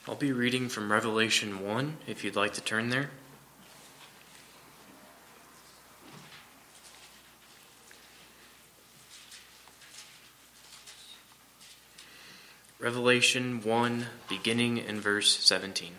I'll be reading from Revelation 1, if you'd like to turn there. Revelation 1, beginning in verse 17.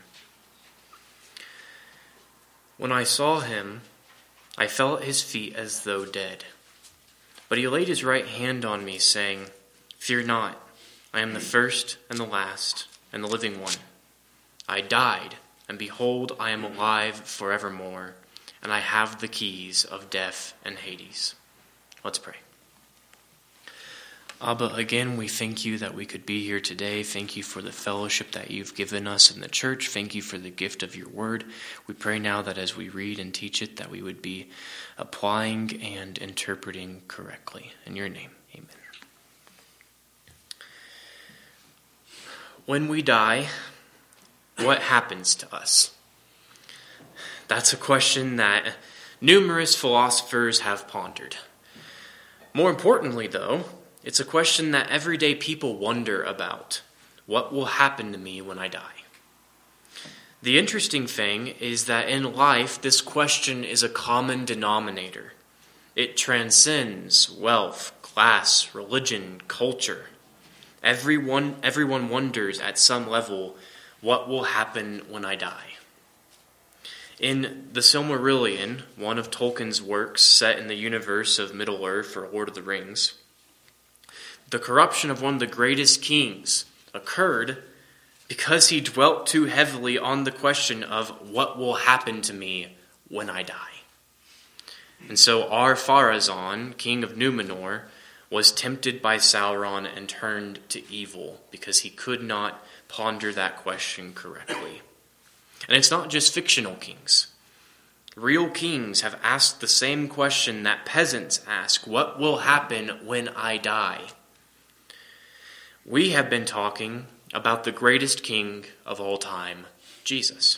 When I saw him, I fell at his feet as though dead. But he laid his right hand on me, saying, "Fear not, I am the first and the last and the living one. I died, and behold, I am alive forevermore, and I have the keys of death and Hades." Let's pray. Abba, again, we thank you that we could be here today. Thank you for the fellowship that you've given us in the church. Thank you for the gift of your word. We pray now that as we read and teach it, that we would be applying and interpreting correctly. In your name, amen. When we die, what happens to us? That's a question that numerous philosophers have pondered. More importantly, though, it's a question that everyday people wonder about. What will happen to me when I die? The interesting thing is that in life, this question is a common denominator. It transcends wealth, class, religion, culture. Everyone wonders at some level, what will happen when I die? In the Silmarillion, one of Tolkien's works set in the universe of Middle-earth or Lord of the Rings, the corruption of one of the greatest kings occurred because he dwelt too heavily on the question of what will happen to me when I die. And so Ar-Pharazôn, king of Numenor, was tempted by Sauron and turned to evil because he could not ponder that question correctly. And it's not just fictional kings. Real kings have asked the same question that peasants ask: what will happen when I die? We have been talking about the greatest king of all time, Jesus.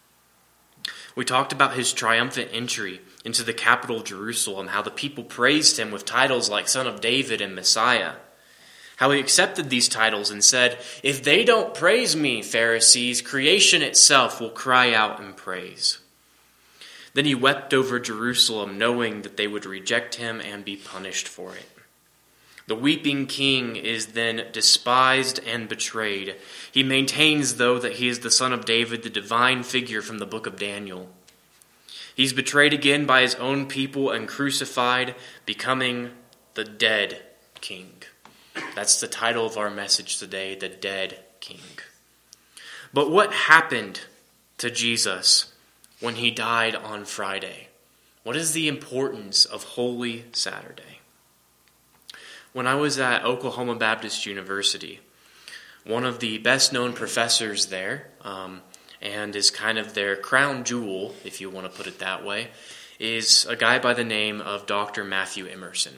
We talked about his triumphant entry into the capital Jerusalem, how the people praised him with titles like Son of David and Messiah, how he accepted these titles and said, "If they don't praise me, Pharisees, creation itself will cry out in praise." Then he wept over Jerusalem, knowing that they would reject him and be punished for it. The weeping king is then despised and betrayed. He maintains, though, that he is the son of David, the divine figure from the book of Daniel. He's betrayed again by his own people and crucified, becoming the dead king. That's the title of our message today, the dead king. But what happened to Jesus when he died on Friday? What is the importance of Holy Saturday? When I was at Oklahoma Baptist University, one of the best-known professors there, and is kind of their crown jewel, if you want to put it that way, is a guy by the name of Dr. Matthew Emerson.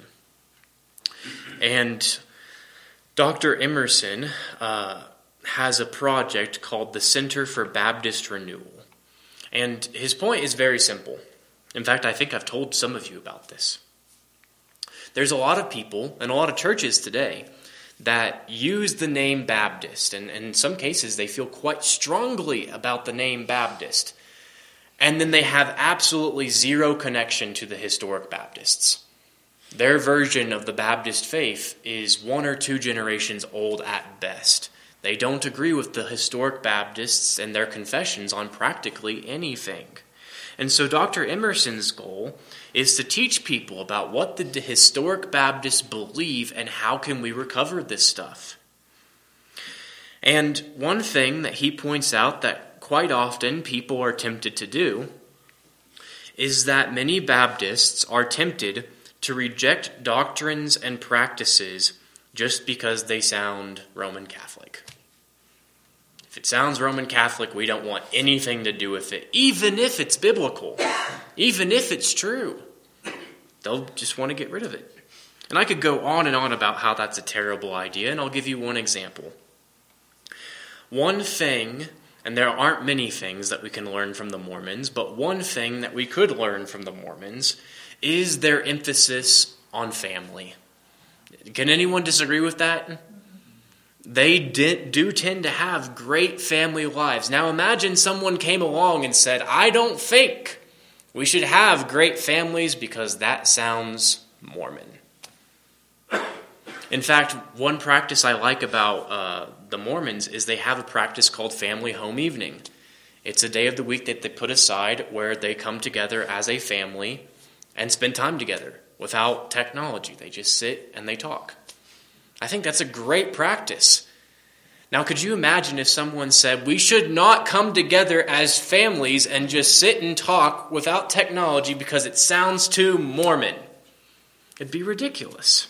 And Dr. Emerson has a project called the Center for Baptist Renewal. And his point is very simple. In fact, I think I've told some of you about this. There's a lot of people and a lot of churches today that use the name Baptist, and in some cases they feel quite strongly about the name Baptist, and then they have absolutely zero connection to the historic Baptists. Their version of the Baptist faith is 1 or 2 generations old at best. They don't agree with the historic Baptists and their confessions on practically anything. And so Dr. Emerson's goal is to teach people about what the historic Baptists believe and how can we recover this stuff. And one thing that he points out that quite often people are tempted to do is that many Baptists are tempted to reject doctrines and practices just because they sound Roman Catholic. If it sounds Roman Catholic, we don't want anything to do with it, even if it's biblical, even if it's true. They'll just want to get rid of it. And I could go on and on about how that's a terrible idea, and I'll give you one example. One thing, and there aren't many things that we can learn from the Mormons, but one thing that we could learn from the Mormons is their emphasis on family. Can anyone disagree with that? they do tend to have great family lives. Now imagine someone came along and said, I don't think we should have great families because that sounds Mormon. In fact, one practice I like about the Mormons is they have a practice called Family Home Evening. It's a day of the week that they put aside where they come together as a family and spend time together without technology. They just sit and they talk. I think that's a great practice. Now, could you imagine if someone said, we should not come together as families and just sit and talk without technology because it sounds too Mormon? It'd be ridiculous.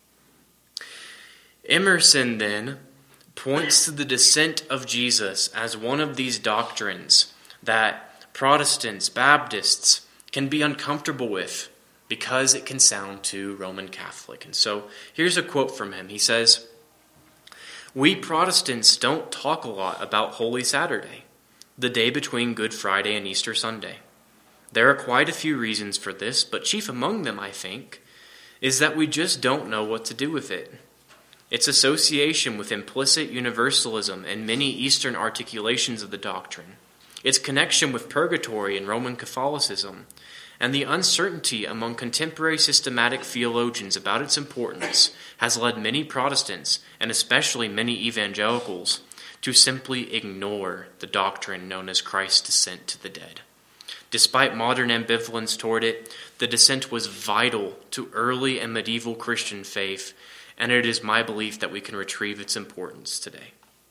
Emerson then points to the descent of Jesus as one of these doctrines that Protestants, Baptists can be uncomfortable with because it can sound too Roman Catholic. And so here's a quote from him. He says, "We Protestants don't talk a lot about Holy Saturday, the day between Good Friday and Easter Sunday. There are quite a few reasons for this, but chief among them, I think, is that we just don't know what to do with it. Its association with implicit universalism and many Eastern articulations of the doctrine, its connection with purgatory and Roman Catholicism, and the uncertainty among contemporary systematic theologians about its importance has led many Protestants, and especially many evangelicals, to simply ignore the doctrine known as Christ's descent to the dead. Despite modern ambivalence toward it, the descent was vital to early and medieval Christian faith, and it is my belief that we can retrieve its importance today."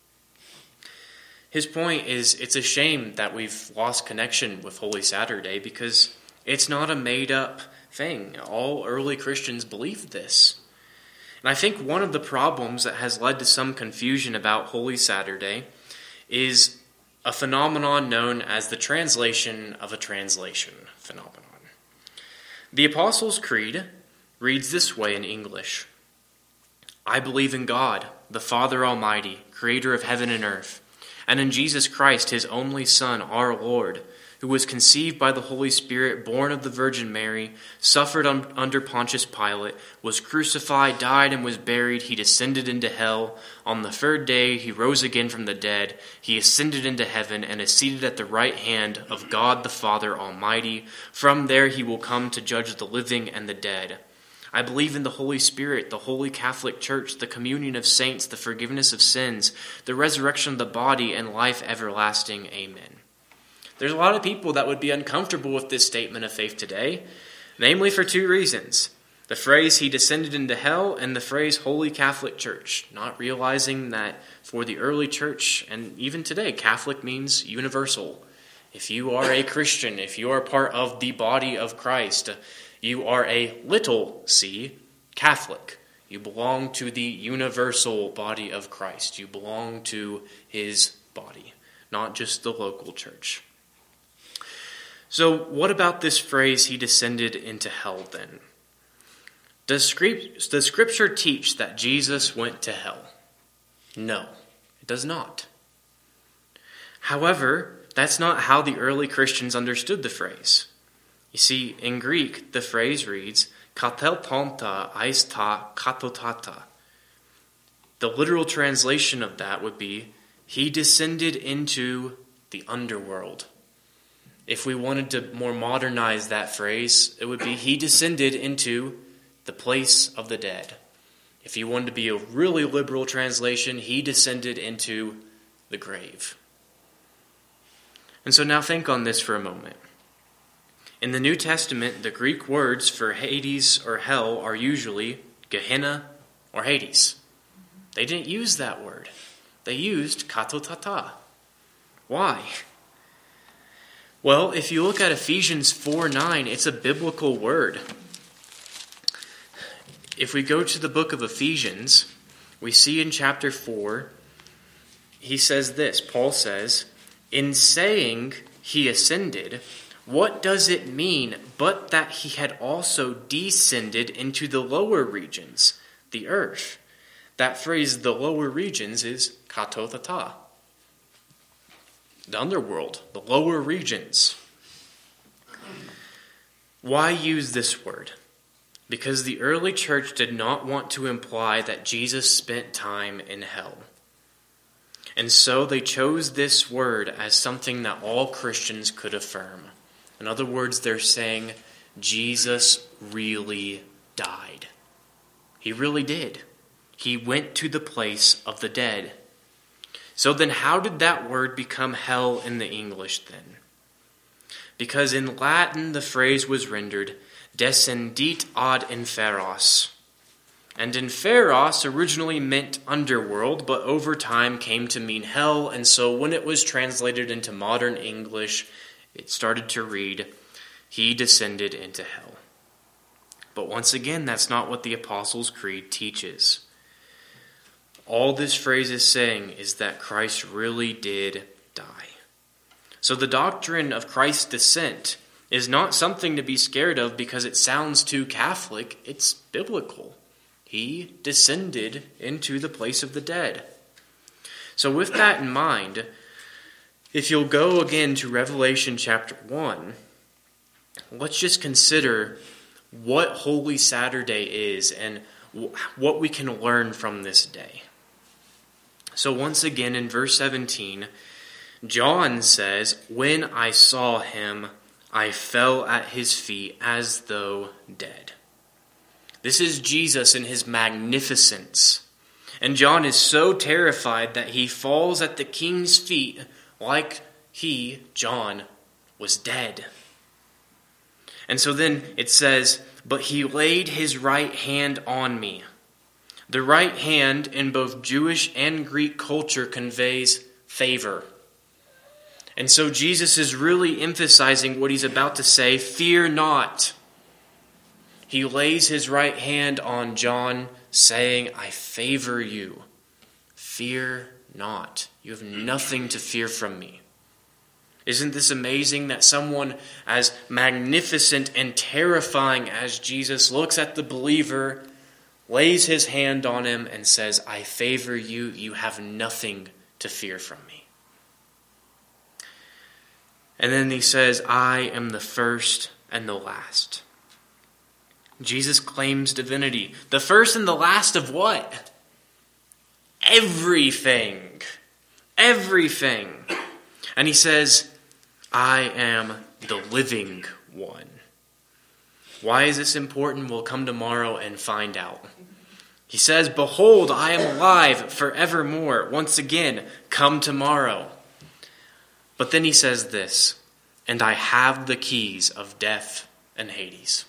His point is, it's a shame that we've lost connection with Holy Saturday because it's not a made-up thing. All early Christians believed this. And I think one of the problems that has led to some confusion about Holy Saturday is a phenomenon known as the translation of a translation phenomenon. The Apostles' Creed reads this way in English: "I believe in God, the Father Almighty, creator of heaven and earth, and in Jesus Christ, his only Son, our Lord, who was conceived by the Holy Spirit, born of the Virgin Mary, suffered under Pontius Pilate, was crucified, died, and was buried. He descended into hell. On the third day he rose again from the dead. He ascended into heaven and is seated at the right hand of God the Father Almighty. From there he will come to judge the living and the dead. I believe in the Holy Spirit, the Holy Catholic Church, the communion of saints, the forgiveness of sins, the resurrection of the body, and life everlasting. Amen." There's a lot of people that would be uncomfortable with this statement of faith today, namely for two reasons: the phrase "he descended into hell" and the phrase "Holy Catholic Church," not realizing that for the early church, and even today, Catholic means universal. If you are a Christian, if you are part of the body of Christ, you are a little c Catholic. You belong to the universal body of Christ. You belong to his body, not just the local church. So what about this phrase, "he descended into hell," then? Does Scripture teach that Jesus went to hell? No, it does not. However, that's not how the early Christians understood the phrase. You see, in Greek, the phrase reads, "katelponta eis ta katotata." The literal translation of that would be, "he descended into the underworld." If we wanted to more modernize that phrase, it would be, "he descended into the place of the dead." If you wanted to be a really liberal translation, "he descended into the grave." And so now think on this for a moment. In the New Testament, the Greek words for Hades or hell are usually Gehenna or Hades. They didn't use that word. They used katotata. Why? Well, if you look at Ephesians 4:9, it's a biblical word. If we go to the book of Ephesians, we see in chapter 4, he says this, Paul says, "In saying he ascended, what does it mean but that he had also descended into the lower regions, the earth?" That phrase, the lower regions, is katotata. The underworld, the lower regions. Why use this word? Because the early church did not want to imply that Jesus spent time in hell. And so they chose this word as something that all Christians could affirm. In other words, they're saying, Jesus really died. He really did. He went to the place of the dead. So then how did that word become hell in the English then? Because in Latin the phrase was rendered descendit ad inferos. And inferos originally meant underworld, but over time came to mean hell, and so when it was translated into modern English, it started to read, he descended into hell. But once again, that's not what the Apostles' Creed teaches. All this phrase is saying is that Christ really did die. So the doctrine of Christ's descent is not something to be scared of because it sounds too Catholic. It's biblical. He descended into the place of the dead. So with that in mind, if you'll go again to Revelation chapter 1, let's just consider what Holy Saturday is and what we can learn from this day. So once again in verse 17, John says, when I saw him, I fell at his feet as though dead. This is Jesus in his magnificence. And John is so terrified that he falls at the king's feet like he, John, was dead. And so then it says, but he laid his right hand on me. The right hand in both Jewish and Greek culture conveys favor. And so Jesus is really emphasizing what he's about to say, fear not. He lays his right hand on John, saying, I favor you. Fear not. You have nothing to fear from me. Isn't this amazing that someone as magnificent and terrifying as Jesus looks at the believer, lays his hand on him, and says, I favor you. You have nothing to fear from me. And then he says, I am the first and the last. Jesus claims divinity. The first and the last of what? Everything. Everything. And he says, I am the living one. Why is this important? We'll come tomorrow and find out. He says, behold, I am alive forevermore. Once again, come tomorrow. But then he says this, and I have the keys of death and Hades.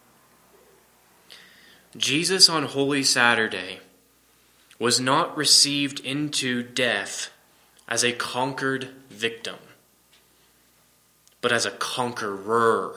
Jesus on Holy Saturday was not received into death as a conquered victim, but as a conqueror.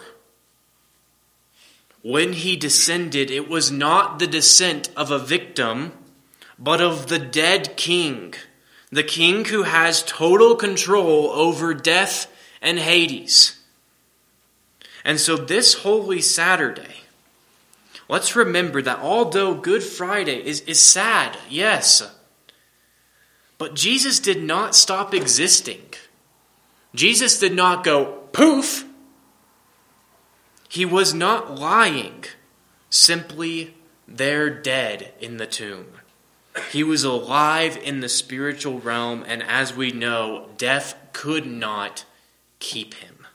When he descended, it was not the descent of a victim, but of the dead king. The king who has total control over death and Hades. And so this Holy Saturday, let's remember that although Good Friday is sad, yes, but Jesus did not stop existing. Jesus did not go poof. He was not lying, simply they're dead in the tomb. He was alive in the spiritual realm, and as we know, death could not keep him.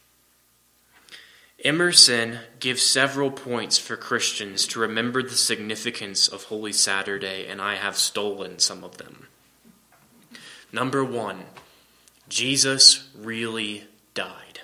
Emerson gives several points for Christians to remember the significance of Holy Saturday, and I have stolen some of them. Number 1, Jesus really died.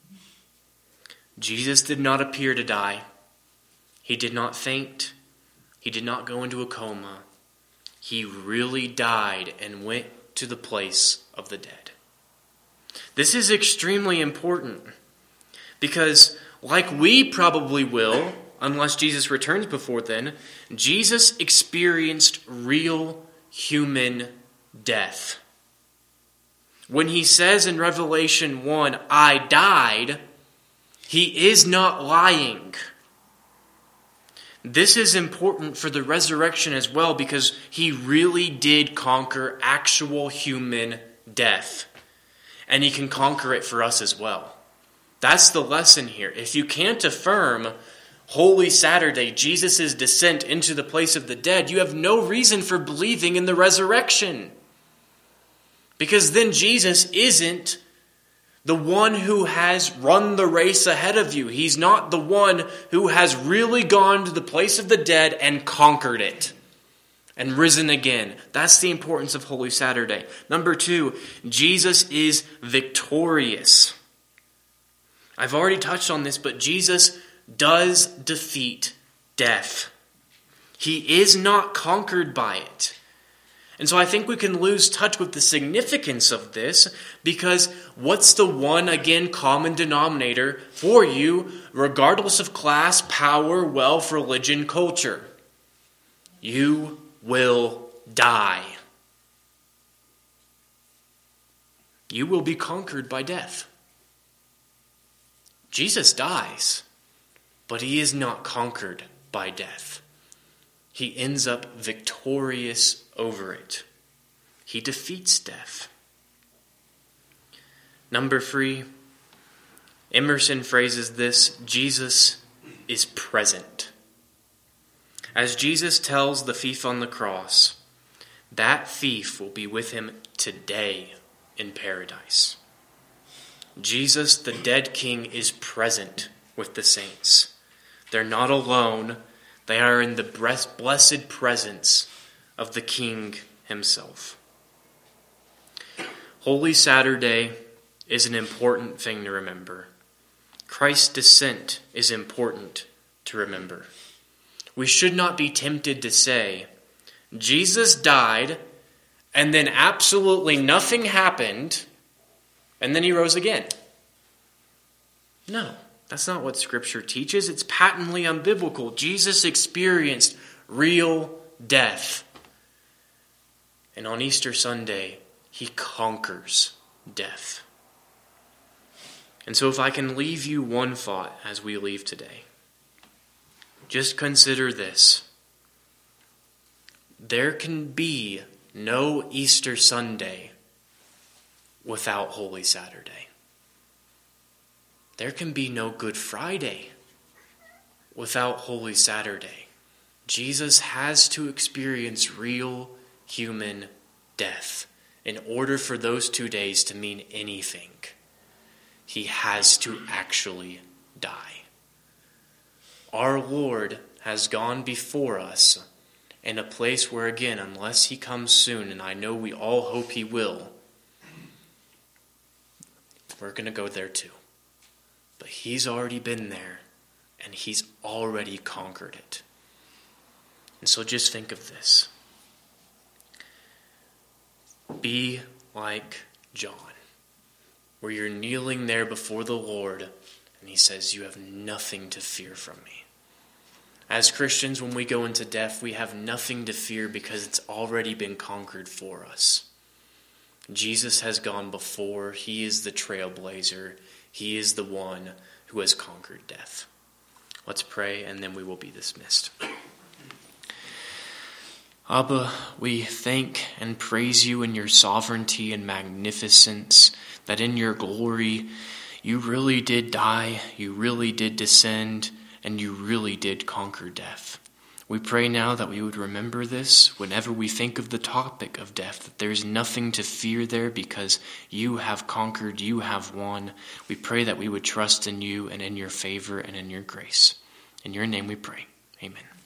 Jesus did not appear to die. He did not faint. He did not go into a coma. He really died and went to the place of the dead. This is extremely important because, like we probably will, unless Jesus returns before then, Jesus experienced real human death. When he says in Revelation 1, I died, he is not lying. This is important for the resurrection as well because he really did conquer actual human death. And he can conquer it for us as well. That's the lesson here. If you can't affirm Holy Saturday, Jesus' descent into the place of the dead, you have no reason for believing in the resurrection. Because then Jesus isn't the one who has run the race ahead of you. He's not the one who has really gone to the place of the dead and conquered it and risen again. That's the importance of Holy Saturday. Number 2, Jesus is victorious. I've already touched on this, but Jesus does defeat death. He is not conquered by it. And so I think we can lose touch with the significance of this, because what's the one, again, common denominator for you, regardless of class, power, wealth, religion, culture? You will die. You will be conquered by death. Jesus dies, but he is not conquered by death. He ends up victorious over it. He defeats death. Number 3, Emerson phrases this: Jesus is present. As Jesus tells the thief on the cross, that thief will be with him today in paradise. Jesus, the dead king, is present with the saints. They're not alone. They are in the blessed presence of the King himself. Holy Saturday is an important thing to remember. Christ's descent is important to remember. We should not be tempted to say, Jesus died, and then absolutely nothing happened, and then he rose again. No. That's not what Scripture teaches. It's patently unbiblical. Jesus experienced real death. And on Easter Sunday, he conquers death. And so if I can leave you one thought as we leave today, just consider this. There can be no Easter Sunday without Holy Saturday. There can be no Good Friday without Holy Saturday. Jesus has to experience real human death in order for those 2 days to mean anything. He has to actually die. Our Lord has gone before us in a place where, again, unless he comes soon, and I know we all hope he will, we're going to go there too. But he's already been there, and he's already conquered it. And so just think of this. Be like John, where you're kneeling there before the Lord, and he says, you have nothing to fear from me. As Christians, when we go into death, we have nothing to fear because it's already been conquered for us. Jesus has gone before. He is the trailblazer. He is the one who has conquered death. Let's pray, and then we will be dismissed. Abba, we thank and praise you in your sovereignty and magnificence, that in your glory you really did die, you really did descend, and you really did conquer death. We pray now that we would remember this whenever we think of the topic of death, that there's nothing to fear there because you have conquered, you have won. We pray that we would trust in you and in your favor and in your grace. In your name we pray. Amen.